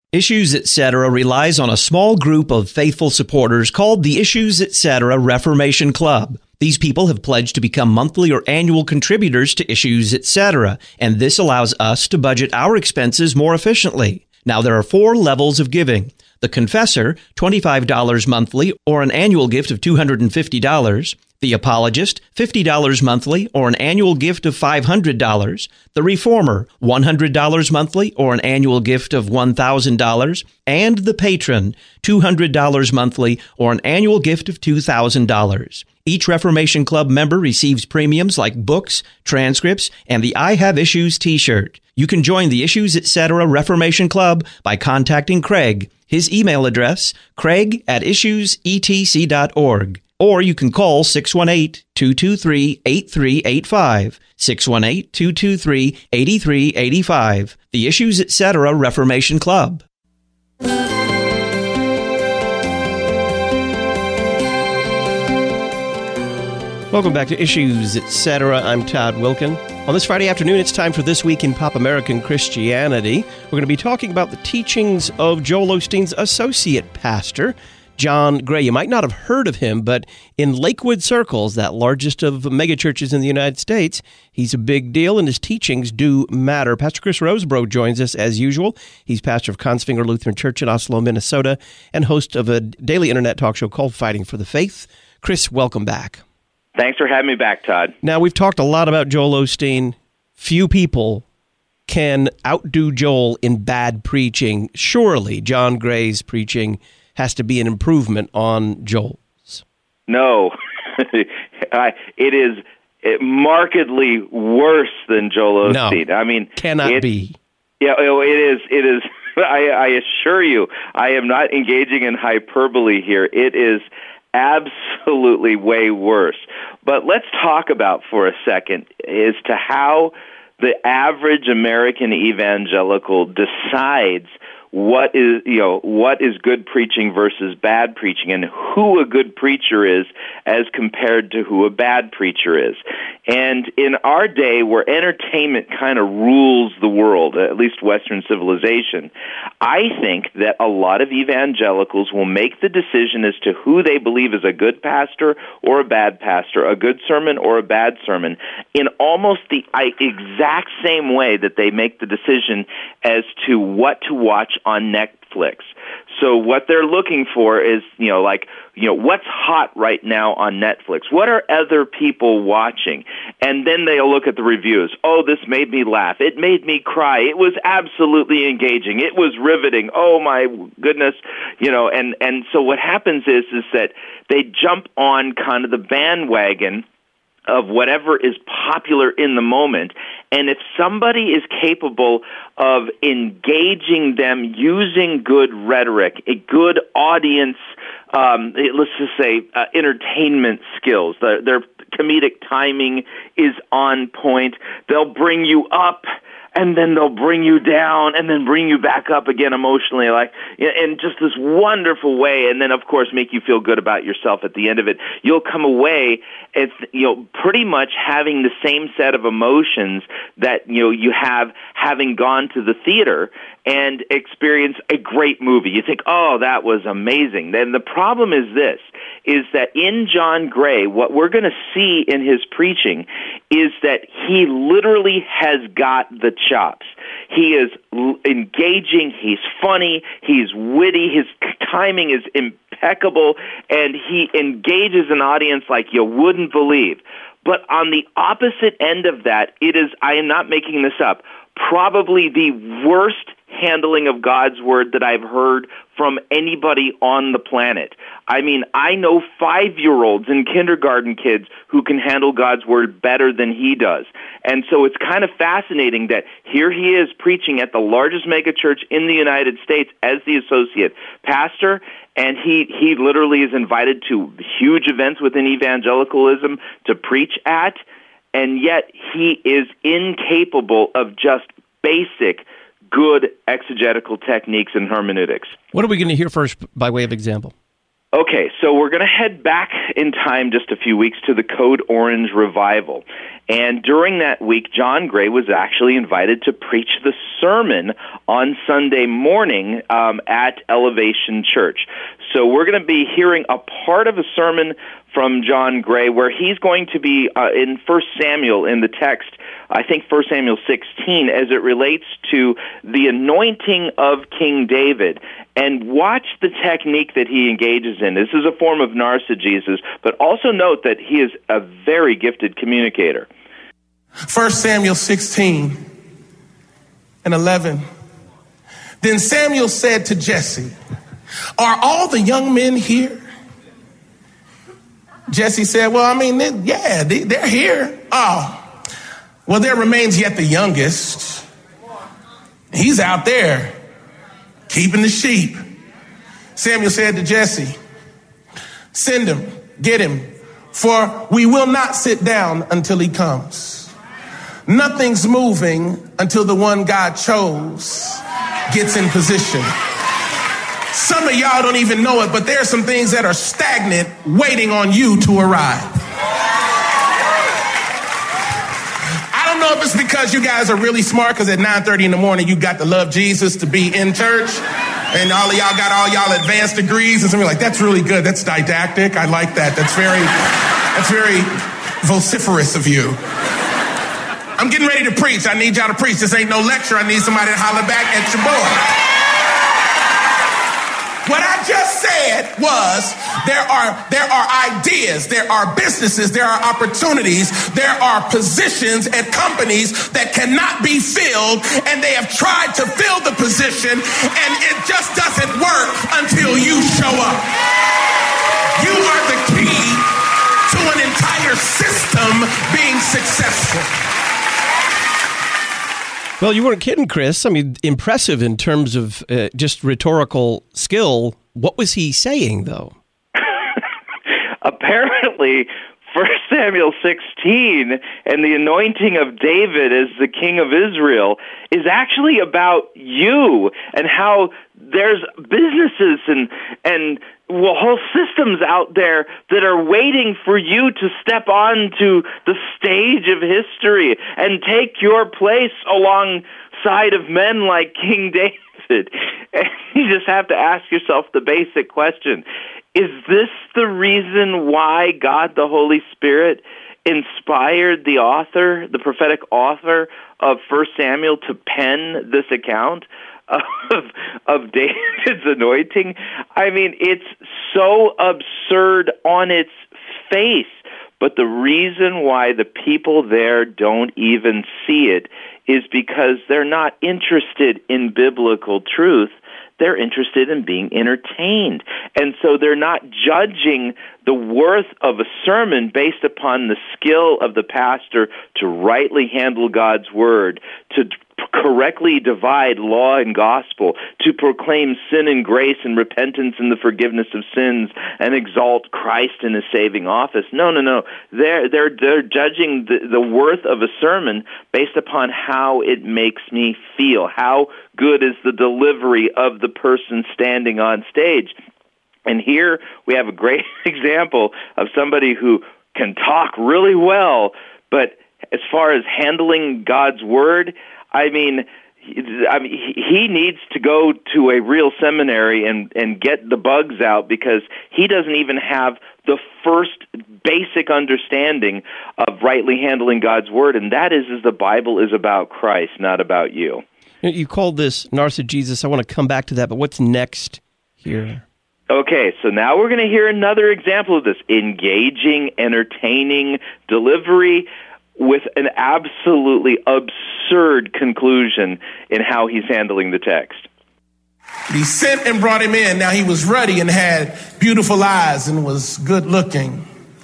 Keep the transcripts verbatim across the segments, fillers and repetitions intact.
Issues Etc. relies on a small group of faithful supporters called the Issues Etc. Reformation Club. These people have pledged to become monthly or annual contributors to Issues Etc., and this allows us to budget our expenses more efficiently. Now, there are four levels of giving. The Confessor, twenty-five dollars monthly or an annual gift of two hundred fifty dollars. The Apologist, fifty dollars monthly or an annual gift of five hundred dollars. The Reformer, one hundred dollars monthly or an annual gift of one thousand dollars. And the Patron, two hundred dollars monthly or an annual gift of two thousand dollars. Each Reformation Club member receives premiums like books, transcripts, and the I Have Issues t-shirt. You can join the Issues Etc. Reformation Club by contacting Craig. His email address, craig at issues e t c dot org. Or you can call six one eight, two two three, eight three eight five, six one eight, two two three, eight three eight five. The Issues Etc. Reformation Club. Welcome back to Issues Etc. I'm Todd Wilkin. On this Friday afternoon, it's time for This Week in Pop American Christianity. We're going to be talking about the teachings of Joel Osteen's associate pastor, John Gray. You might not have heard of him, but in Lakewood circles, that largest of megachurches in the United States, he's a big deal, and his teachings do matter. Pastor Chris Rosebrough joins us as usual. He's pastor of Kongsvinger Lutheran Church in Oslo, Minnesota, and host of a daily internet talk show called Fighting for the Faith. Chris, welcome back. Thanks for having me back, Todd. Now, we've talked a lot about Joel Osteen. Few people can outdo Joel in bad preaching. Surely John Gray's preaching has to be an improvement on Joel's. No. I, it is markedly worse than Joel Osteen. No, I mean, cannot it, be. Yeah, it is. It is. I, I assure you, I am not engaging in hyperbole here. It is absolutely way worse. But let's talk about for a second as to how the average American evangelical decides what is, you know, what is good preaching versus bad preaching, and who a good preacher is as compared to who a bad preacher is. And in our day, where entertainment kind of rules the world, at least Western civilization, I think that a lot of evangelicals will make the decision as to who they believe is a good pastor or a bad pastor, a good sermon or a bad sermon, in almost the exact same way that they make the decision as to what to watch on Netflix. So what they're looking for is, you know, like, you know, what's hot right now on Netflix? What are other people watching? And then they'll look at the reviews. Oh, this made me laugh. It made me cry. It was absolutely engaging. It was riveting. Oh my goodness. You know, and, and so what happens is, is that they jump on kind of the bandwagon of whatever is popular in the moment. And if somebody is capable of engaging them using good rhetoric, a good audience, um, let's just say uh, entertainment skills, their, their comedic timing is on point, they'll bring you up, and then they'll bring you down, and then bring you back up again emotionally, like in just this wonderful way, and then, of course, make you feel good about yourself at the end of it. You'll come away, as, you know, pretty much having the same set of emotions that, you know, you have having gone to the theater and experience a great movie. You think, oh, that was amazing. Then the problem is this, is that in John Gray, what we're going to see in his preaching is that he literally has got the chops. He is engaging, he's funny, he's witty, his timing is impeccable, and he engages an audience like you wouldn't believe. But on the opposite end of that, it is, I am not making this up, probably the worst handling of God's word that I've heard from anybody on the planet. I mean, I know five-year-olds and kindergarten kids who can handle God's word better than he does. And so it's kind of fascinating that here he is preaching at the largest megachurch in the United States as the associate pastor, and he, he literally is invited to huge events within evangelicalism to preach at, and yet he is incapable of just basic good exegetical techniques and hermeneutics. What are we going to hear first by way of example? Okay, so we're going to head back in time just a few weeks to the Code Orange revival. And during that week, John Gray was actually invited to preach the sermon on Sunday morning um, at Elevation Church. So we're going to be hearing a part of a sermon from John Gray where he's going to be uh, in First Samuel in the text, I think First Samuel sixteen, as it relates to the anointing of King David. And watch the technique that he engages in. This is a form of narcigesis, but also note that he is a very gifted communicator. First Samuel sixteen and eleven. Then Samuel said to Jesse, "Are all the young men here?" Jesse said, "Well, I mean, they, yeah, they, they're here." "Oh, well, there remains yet the youngest. He's out there keeping the sheep." Samuel said to Jesse, "Send him, get him, for we will not sit down until he comes. Nothing's moving until the one God chose gets in position." Some of y'all don't even know it, but there are some things that are stagnant waiting on you to arrive. I don't know if it's because you guys are really smart, because at nine thirty in the morning you got to love Jesus to be in church, and all of y'all got all y'all advanced degrees, and some of you are like, "That's really good. That's didactic. I like that. That's very, that's very vociferous of you." I'm getting ready to preach. I need y'all to preach. This ain't no lecture. I need somebody to holler back at your boy. What I just said was there are there are ideas, there are businesses, there are opportunities, there are positions at companies that cannot be filled, and they have tried to fill the position, and it just doesn't work until you show up. You are the key to an entire system being successful. Well, you weren't kidding, Chris. I mean, impressive in terms of uh, just rhetorical skill. What was he saying, though? Apparently, First Samuel sixteen and the anointing of David as the king of Israel is actually about you and how there's businesses and and well, whole systems out there that are waiting for you to step onto the stage of history and take your place alongside of men like King David. And you just have to ask yourself the basic question: is this the reason why God the Holy Spirit inspired the author, the prophetic author of First Samuel, to pen this account of of David's anointing? I mean, it's so absurd on its face, but the reason why the people there don't even see it is because they're not interested in biblical truth. They're interested in being entertained. And so they're not judging the worth of a sermon based upon the skill of the pastor to rightly handle God's word, to correctly divide law and gospel, to proclaim sin and grace and repentance and the forgiveness of sins, and exalt Christ in his saving office. No, no, no. They're, they're, they're judging the, the worth of a sermon based upon how it makes me feel. How good is the delivery of the person standing on stage? And here we have a great example of somebody who can talk really well, but as far as handling God's word, I mean, I mean, he needs to go to a real seminary and, and get the bugs out, because he doesn't even have the first basic understanding of rightly handling God's word, and that is, is the Bible is about Christ, not about you. You called this narcigesis. I want to come back to that, but what's next here? Okay, so now we're going to hear another example of this: engaging, entertaining delivery with an absolutely absurd conclusion in how he's handling the text. He sent and brought him in. Now he was ruddy and had beautiful eyes and was good looking.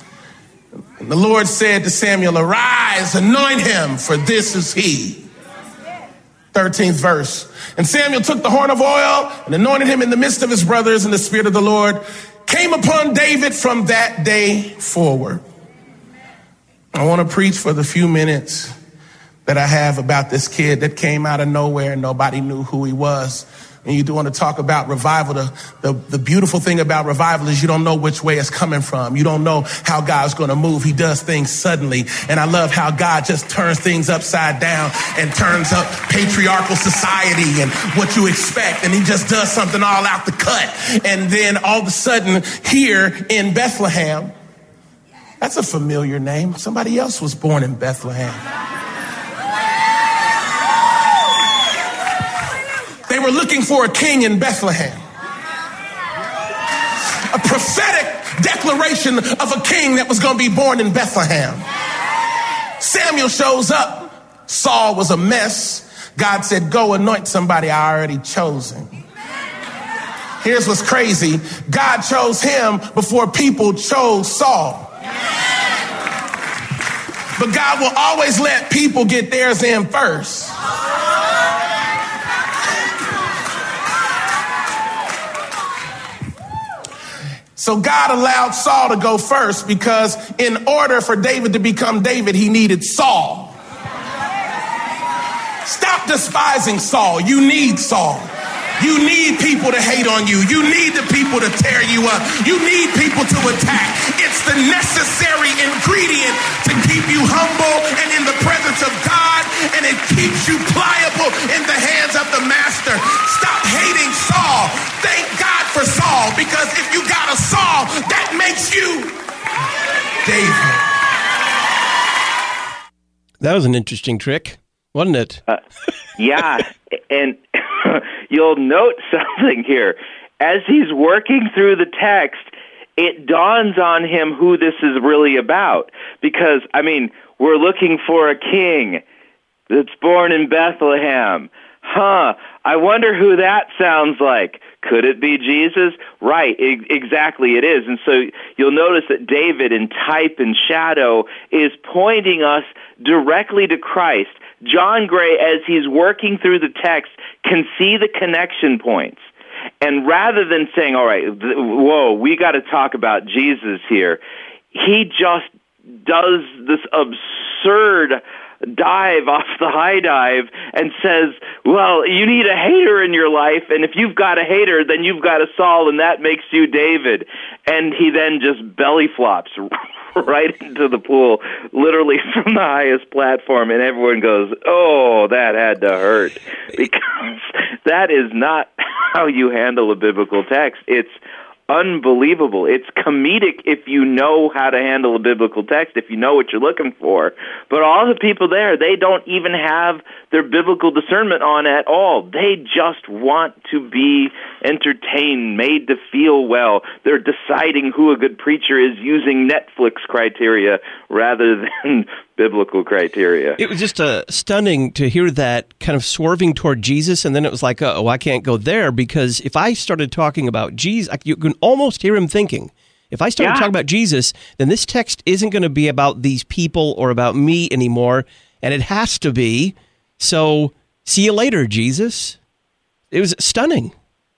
And the Lord said to Samuel, "Arise, anoint him, for this is he." thirteenth verse. And Samuel took the horn of oil and anointed him in the midst of his brothers, and the Spirit of the Lord came upon David from that day forward. I want to preach for the few minutes that I have about this kid that came out of nowhere and nobody knew who he was. And you do want to talk about revival. The, the, the beautiful thing about revival is you don't know which way it's coming from. You don't know how God's going to move. He does things suddenly. And I love how God just turns things upside down and turns up patriarchal society and what you expect. And he just does something all out the cut. And then all of a sudden here in Bethlehem, that's a familiar name. Somebody else was born in Bethlehem. They were looking for a king in Bethlehem. A prophetic declaration of a king that was going to be born in Bethlehem. Samuel shows up. Saul was a mess. God said, go anoint somebody I already chosen. Here's what's crazy. God chose him before people chose Saul. But God will always let people get theirs in first. So God allowed Saul to go first because in order for David to become David, he needed Saul. Stop despising Saul. You need Saul. You need people to hate on you. You need the people to tear you up. You need people to attack. It's the necessary ingredient to keep you humble and in the presence of God, and it keeps you pliable in the hands of the master. Stop hating Saul. Thank God for Saul, because if you got a Saul, that makes you David. That was an interesting trick, wasn't it? Uh, yeah, and you'll note something here. As he's working through the text, it dawns on him who this is really about. Because, I mean, we're looking for a king that's born in Bethlehem. Huh, I wonder who that sounds like. Could it be Jesus? Right, e- exactly it is. And so you'll notice that David in type and shadow is pointing us directly to Christ. John Gray, as he's working through the text, can see the connection points. And rather than saying, all right, th- whoa, we got to talk about Jesus here, he just does this absurd dive off the high dive and says, well, you need a hater in your life, and if you've got a hater, then you've got a Saul, and that makes you David. And he then just belly flops right into the pool, literally from the highest platform, and everyone goes, oh, that had to hurt, because that is not how you handle a biblical text. It's unbelievable. It's comedic if you know how to handle a biblical text, if you know what you're looking for. But all the people there, they don't even have their biblical discernment on at all. They just want to be entertained, made to feel well. They're deciding who a good preacher is using Netflix criteria rather than biblical criteria. It was just uh, stunning to hear that kind of swerving toward Jesus, and then it was like, oh, I can't go there, because if I started talking about Jesus, you can almost hear him thinking, if I started yeah. talking about Jesus, then this text isn't going to be about these people or about me anymore, and it has to be. So, see you later, Jesus. It was stunning.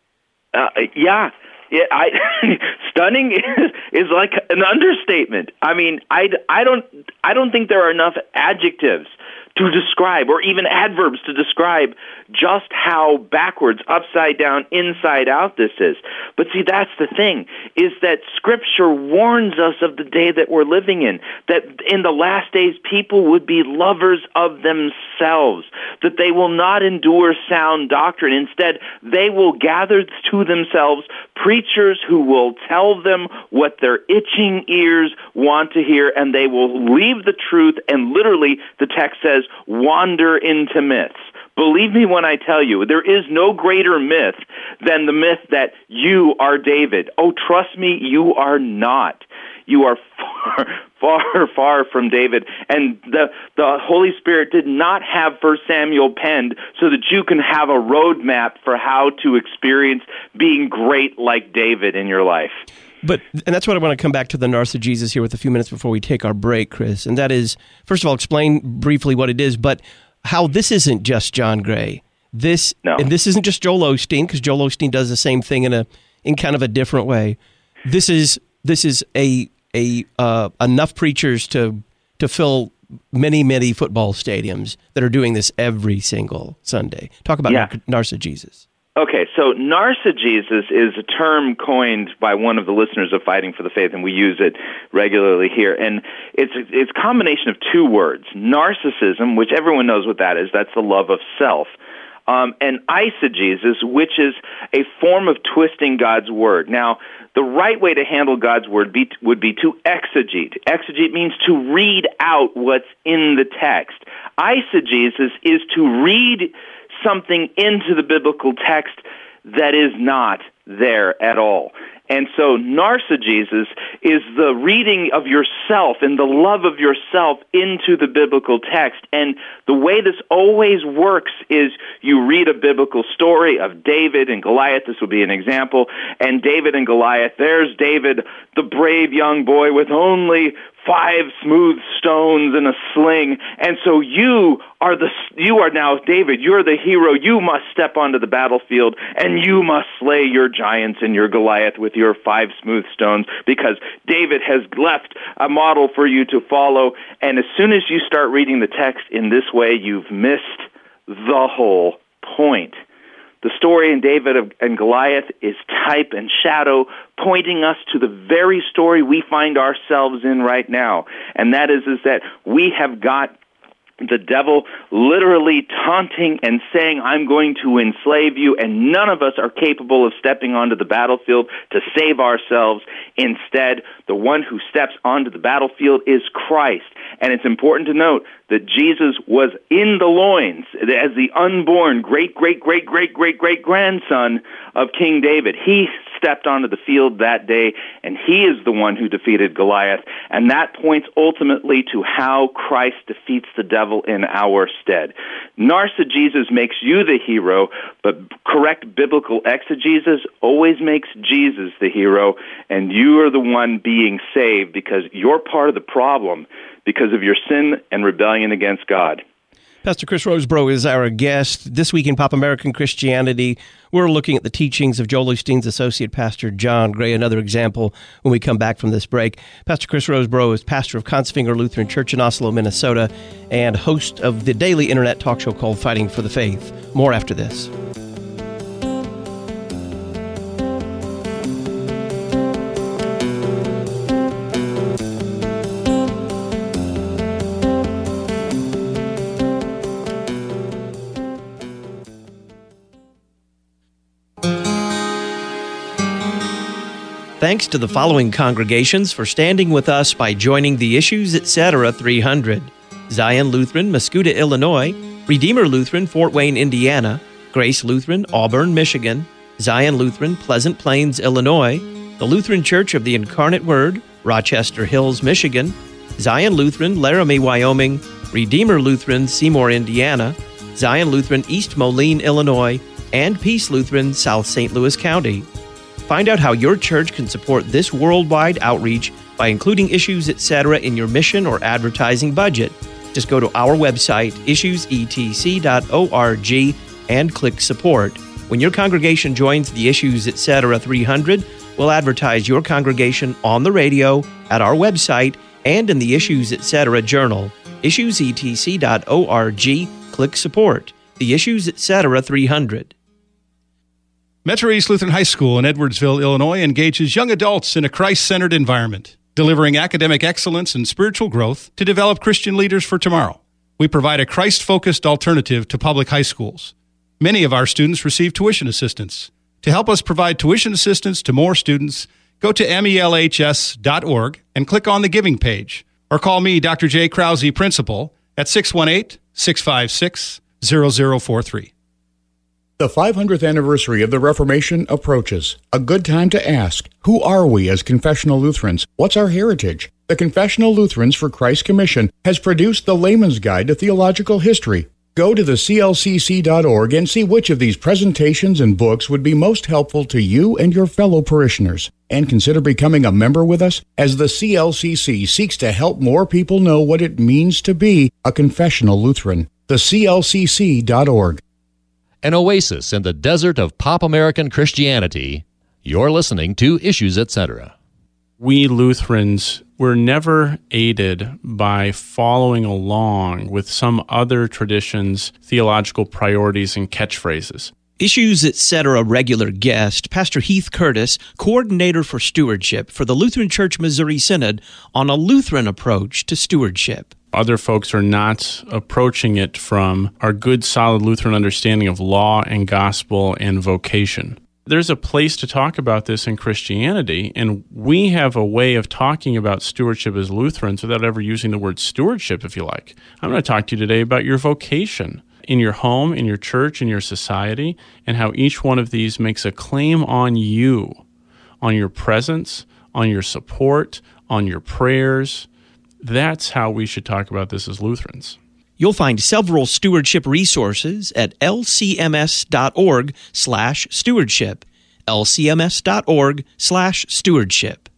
Uh, yeah. Yeah, I, stunning is, is like an understatement. I mean, I, I don't I don't think there are enough adjectives to describe, or even adverbs to describe, just how backwards, upside down, inside out this is. But see, that's the thing, is that Scripture warns us of the day that we're living in, that in the last days people would be lovers of themselves, that they will not endure sound doctrine. Instead, they will gather to themselves preachers who will tell them what their itching ears want to hear, and they will leave the truth and literally, the text says, wander into myths. Believe me when I tell you, there is no greater myth than the myth that you are David. Oh, trust me, you are not. You are far, far, far from David. And the, the Holy Spirit did not have First Samuel penned so that you can have a roadmap for how to experience being great like David in your life. But, and that's what I want to come back to the narcissism here with a few minutes before we take our break, Chris. And that is, first of all, explain briefly what it is, but how this isn't just John Gray. This, no. And this isn't just Joel Osteen, because Joel Osteen does the same thing in a in kind of a different way. This is this is a a uh, enough preachers to to fill many, many football stadiums that are doing this every single Sunday. Talk about Yeah. narcigesis. Okay, so narcigesis is a term coined by one of the listeners of Fighting for the Faith, and we use it regularly here. And it's it's a combination of two words: narcissism, which everyone knows what that is. That's the love of self. Um, and eisegesis, which is a form of twisting God's word. Now, the right way to handle God's word be, would be to exegete. Exegete means to read out what's in the text. Eisegesis is to read something into the biblical text that is not there at all. And so narcigesis is the reading of yourself and the love of yourself into the biblical text. And the way this always works is you read a biblical story of David and Goliath. This would be an example. And David and Goliath, there's David, the brave young boy with only five smooth stones and a sling. And so you are the you are now David. You're the hero. You must step onto the battlefield and you must slay your giants and your Goliath with your five smooth stones, because David has left a model for you to follow. And as soon as you start reading the text in this way, you've missed the whole point. The story in David and Goliath is type and shadow, pointing us to the very story we find ourselves in right now. And that is, is that we have got the devil literally taunting and saying, I'm going to enslave you, and none of us are capable of stepping onto the battlefield to save ourselves. Instead, the one who steps onto the battlefield is Christ. And it's important to note that Jesus was in the loins as the unborn great, great, great, great, great, great grandson of King David. He stepped onto the field that day, and he is the one who defeated Goliath. And that points ultimately to how Christ defeats the devil in our stead. Narcigesis makes you the hero, but correct biblical exegesis always makes Jesus the hero, and you are the one being saved because you're part of the problem because of your sin and rebellion against God. Pastor Chris Rosebrough is our guest. This week in Pop American Christianity, we're looking at the teachings of Joel Osteen's associate pastor, John Gray, another example when we come back from this break. Pastor Chris Rosebrough is pastor of Kongsvinger Lutheran Church in Oslo, Minnesota, and host of the daily internet talk show called Fighting for the Faith. More after this. Thanks to the following congregations for standing with us by joining the Issues Etc. three hundred. Zion Lutheran, Mascoutah, Illinois; Redeemer Lutheran, Fort Wayne, Indiana; Grace Lutheran, Auburn, Michigan; Zion Lutheran, Pleasant Plains, Illinois; the Lutheran Church of the Incarnate Word, Rochester Hills, Michigan; Zion Lutheran, Laramie, Wyoming; Redeemer Lutheran, Seymour, Indiana; Zion Lutheran, East Moline, Illinois; and Peace Lutheran, South Saint Louis County. Find out how your church can support this worldwide outreach by including Issues Etc. in your mission or advertising budget. Just go to our website, issues e t c dot org, and click Support. When your congregation joins the Issues Etc. three hundred, we'll advertise your congregation on the radio, at our website, and in the Issues Etc. journal. issues e t c dot org, click Support. The Issues Etc. three hundred. Metro East Lutheran High School in Edwardsville, Illinois, engages young adults in a Christ-centered environment, delivering academic excellence and spiritual growth to develop Christian leaders for tomorrow. We provide a Christ-focused alternative to public high schools. Many of our students receive tuition assistance. To help us provide tuition assistance to more students, go to M E L H S dot org and click on the Giving page, or call me, Doctor J. Krause, Principal, at six one eight, six five six, zero zero four three. The five hundredth anniversary of the Reformation approaches. A good time to ask, who are we as confessional Lutherans? What's our heritage? The Confessional Lutherans for Christ Commission has produced the Layman's Guide to Theological History. Go to the c l c c dot org and see which of these presentations and books would be most helpful to you and your fellow parishioners. And consider becoming a member with us as the C L C C seeks to help more people know what it means to be a confessional Lutheran. The c l c c dot org. An oasis in the desert of pop American Christianity. You're listening to Issues Etc. We Lutherans we're never aided by following along with some other tradition's theological priorities and catchphrases. Issues Etc. regular guest, Pastor Heath Curtis, coordinator for stewardship for the Lutheran Church Missouri Synod, on a Lutheran approach to stewardship. Other folks are not approaching it from our good, solid Lutheran understanding of law and gospel and vocation. There's a place to talk about this in Christianity, and we have a way of talking about stewardship as Lutherans without ever using the word stewardship, if you like. I'm going to talk to you today about your vocation in your home, in your church, in your society, and how each one of these makes a claim on you, on your presence, on your support, on your prayers. That's how we should talk about this as Lutherans. You'll find several stewardship resources at lcms.org slash stewardship, lcms.org slash stewardship.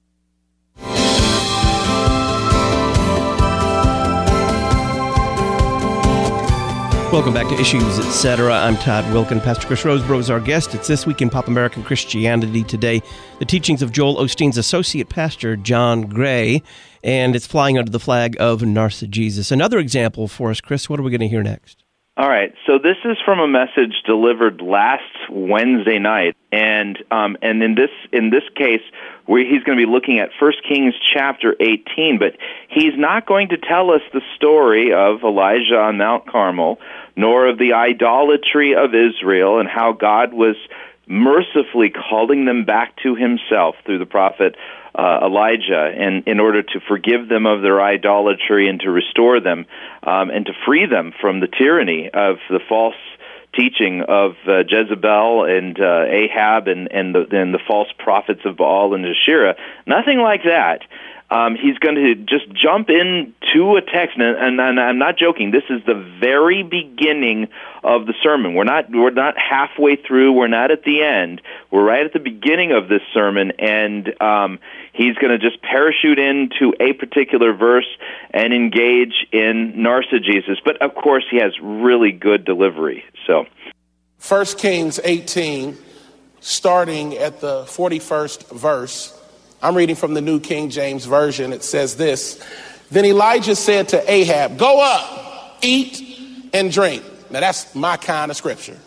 Welcome back to Issues Etc. I'm Todd Wilkin. Pastor Chris Rosebrough is our guest. It's This Week in Pop American Christianity Today, the teachings of Joel Osteen's associate pastor, John Gray, and it's flying under the flag of Narcigesis. Another example for us, Chris. What are we going to hear next? All right, so this is from a message delivered last Wednesday night, and um, and in this in this case, where he's going to be looking at First Kings chapter eighteen, but he's not going to tell us the story of Elijah on Mount Carmel, nor of the idolatry of Israel and how God was mercifully calling them back to himself through the prophet uh, Elijah, and in order to forgive them of their idolatry and to restore them um, and to free them from the tyranny of the false teaching of uh, Jezebel and uh, Ahab and, and, the, and the false prophets of Baal and Asherah. Nothing like that. Um, he's going to just jump into a text, and, and, and I'm not joking. This is the very beginning of the sermon. We're not we're not halfway through. We're not at the end. We're right at the beginning of this sermon, and um, he's going to just parachute into a particular verse and engage in narcigesis. But of course, he has really good delivery. So, First Kings eighteen, starting at the forty-first verse. I'm reading from the New King James Version. It says this: Then Elijah said to Ahab, "Go up, eat and drink." Now that's my kind of scripture.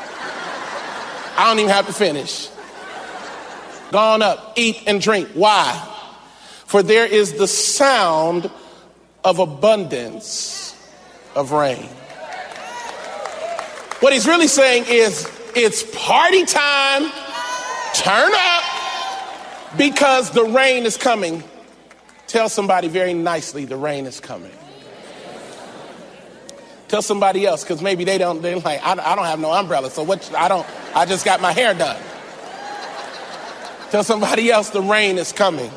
I don't even have to finish. Gone up, eat and drink. Why? For there is the sound of abundance of rain. What he's really saying is, it's party time. Turn up. Because the rain is coming. Tell somebody very nicely, the rain is coming. Tell somebody else, because maybe they don't, they're like, I, I don't have no umbrella, so what, I don't, I just got my hair done. Tell somebody else the rain is coming.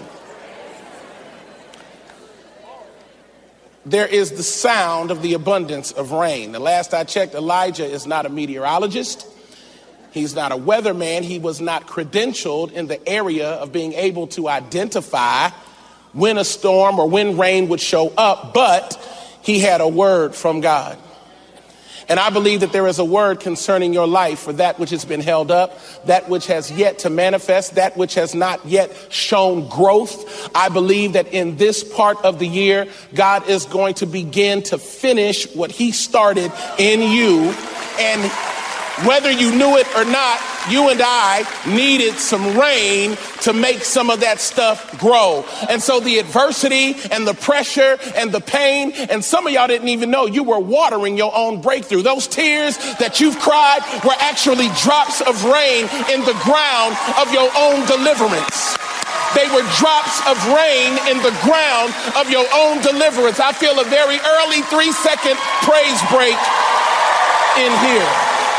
There is the sound of the abundance of rain. The last I checked, Elijah is not a meteorologist. He's not a weatherman. He was not credentialed in the area of being able to identify when a storm or when rain would show up, but he had a word from God. And I believe that there is a word concerning your life for that which has been held up, that which has yet to manifest, that which has not yet shown growth. I believe that in this part of the year, God is going to begin to finish what he started in you. And whether you knew it or not, you and I needed some rain to make some of that stuff grow. And so the adversity and the pressure and the pain, and some of y'all didn't even know you were watering your own breakthrough. Those tears that you've cried were actually drops of rain in the ground of your own deliverance. They were drops of rain in the ground of your own deliverance. I feel a very early three-second praise break in here.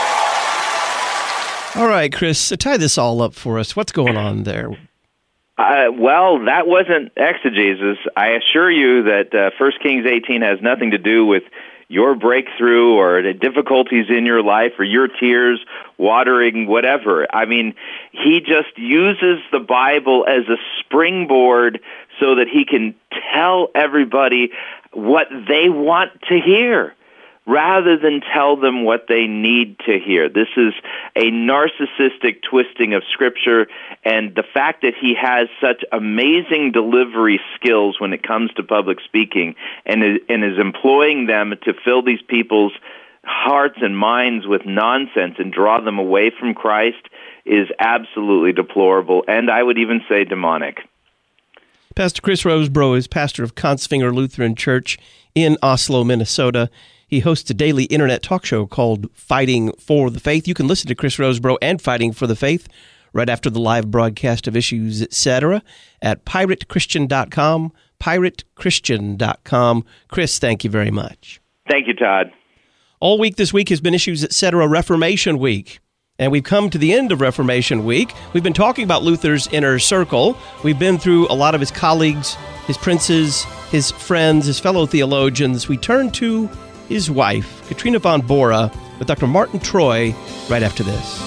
All right, Chris, tie this all up for us. What's going on there? Uh, well, that wasn't exegesis. I assure you that uh, First Kings eighteen has nothing to do with your breakthrough or the difficulties in your life or your tears watering whatever. I mean, he just uses the Bible as a springboard so that he can tell everybody what they want to hear. rather than tell them what they need to hear. This is a narcissistic twisting of Scripture, and the fact that he has such amazing delivery skills when it comes to public speaking and is, and is employing them to fill these people's hearts and minds with nonsense and draw them away from Christ is absolutely deplorable, and I would even say demonic. Pastor Chris Rosebrough is pastor of Kongsvinger Lutheran Church in Oslo, Minnesota. He hosts a daily internet talk show called Fighting for the Faith. You can listen to Chris Rosebrough and Fighting for the Faith right after the live broadcast of Issues, et cetera at pirate christian dot com, pirate christian dot com. Chris, thank you very much. Thank you, Todd. All week this week has been Issues, et cetera Reformation Week. And we've come to the end of Reformation Week. We've been talking about Luther's inner circle. We've been through a lot of his colleagues, his princes, his friends, his fellow theologians. We turn to his wife, Katrina von Bora, with Doctor Martin Troy right after this.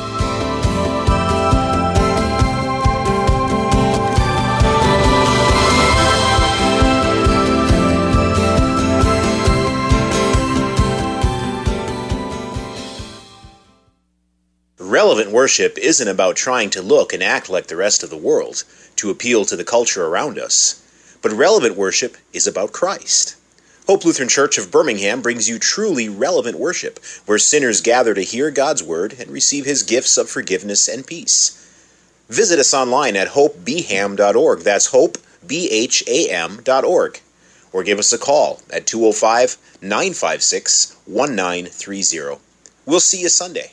Relevant worship isn't about trying to look and act like the rest of the world to appeal to the culture around us, but relevant worship is about Christ. Hope Lutheran Church of Birmingham brings you truly relevant worship, where sinners gather to hear God's Word and receive His gifts of forgiveness and peace. Visit us online at hope b ham dot org. That's hope, B H A M dot org. Or give us a call at two oh five, nine five six, one nine three oh. We'll see you Sunday.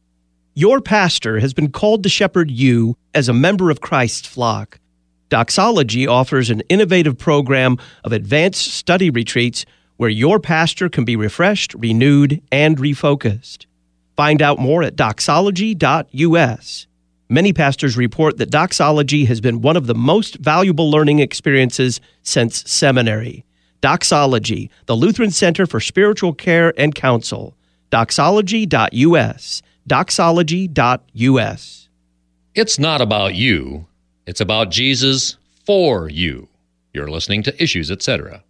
Your pastor has been called to shepherd you as a member of Christ's flock. Doxology offers an innovative program of advanced study retreats where your pastor can be refreshed, renewed, and refocused. Find out more at doxology dot u s. Many pastors report that doxology has been one of the most valuable learning experiences since seminary. Doxology, the Lutheran Center for Spiritual Care and Counsel. doxology dot u s. doxology dot u s. It's not about you. It's about Jesus for you. You're listening to Issues, et cetera.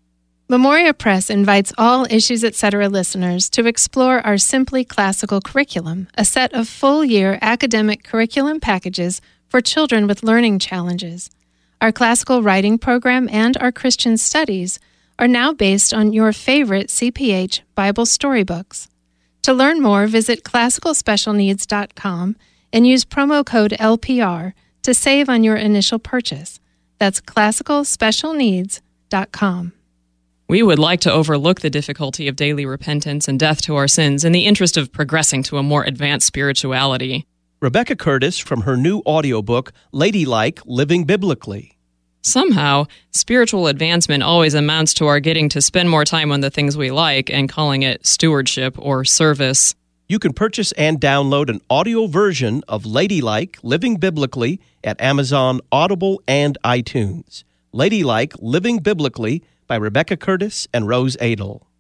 Memoria Press invites all Issues, et cetera listeners to explore our Simply Classical curriculum, a set of full-year academic curriculum packages for children with learning challenges. Our classical writing program and our Christian studies are now based on your favorite C P H Bible storybooks. To learn more, visit classical special needs dot com and use promo code L P R to save on your initial purchase. That's classical special needs dot com. We would like to overlook the difficulty of daily repentance and death to our sins in the interest of progressing to a more advanced spirituality. Rebecca Curtis from her new audiobook, Ladylike, Living Biblically. Somehow, spiritual advancement always amounts to our getting to spend more time on the things we like and calling it stewardship or service. You can purchase and download an audio version of Ladylike, Living Biblically at Amazon, Audible, and iTunes. Ladylike, Living Biblically by Rebecca Curtis and Rose Adel.